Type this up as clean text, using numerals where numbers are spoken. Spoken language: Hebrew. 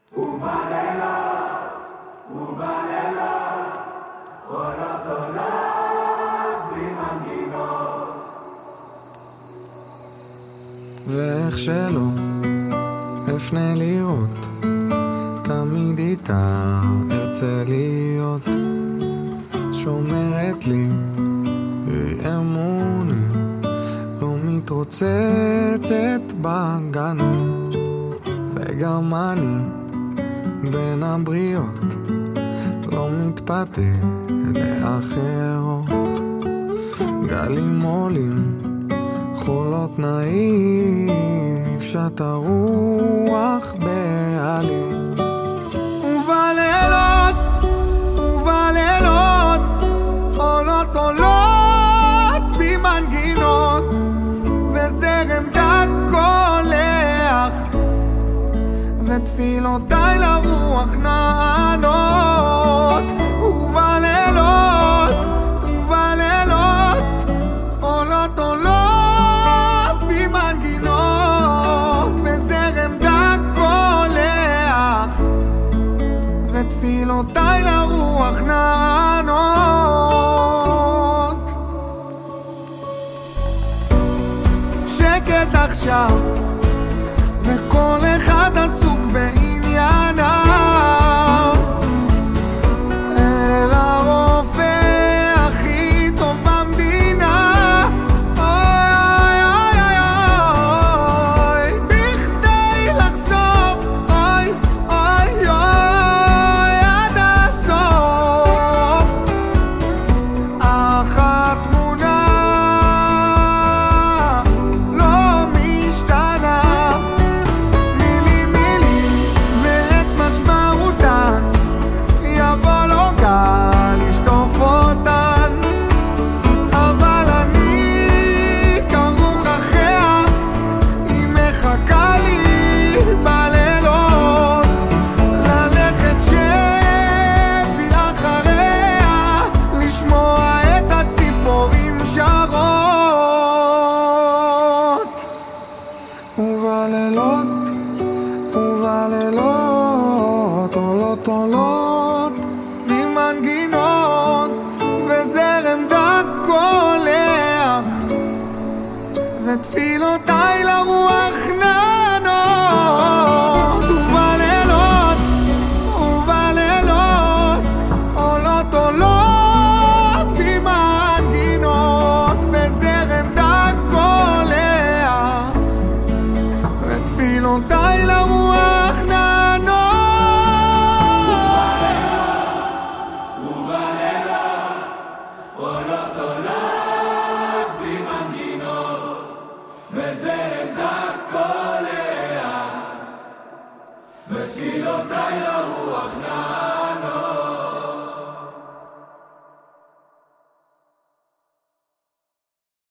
ואיך שלא אפנה לראות, תמיד איתה ארצה להיות. שומרת לי אמוני, לא מתרוצצת בגנות. וגם אני בין הבריות, לא מתפתה לאחרות. גלים עולים, חולות נעים, יפשט הרוח בעלים. ובלילות עולות במנגינות, וזרם דק קולח, ותפילותיי לרוח נענות. ובלילות עולות במנגינות, וזרם דק קולח, ותפילותיי לרוח נענות. שקט עכשיו, וכל אחד עסוק בענייניו, אל הרופא הכי טוב במדינה. אוי אוי אוי אוי, בכדי לחשוף אוי אוי אוי עד הסוף. אך התמונה לא משתנה, מילים ואת משמעותן, יבוא לו גל לשטוף אותן. אבל אני כרוך אחריה, היא מחכה לי בלילות, ללכת שבי אחריה, לשמוע את הציפורים שרות. ובלילות עולות ממנגינות, וזרם דק קולח, ותפילותיי לרוח נענות. ובלילות עולות ממנגינות, וזרם דק קולח, ותפילותיי לרוח נענות. עולות במנגינות, וזרם דק קולח, ותפילותיי לרוח נענות.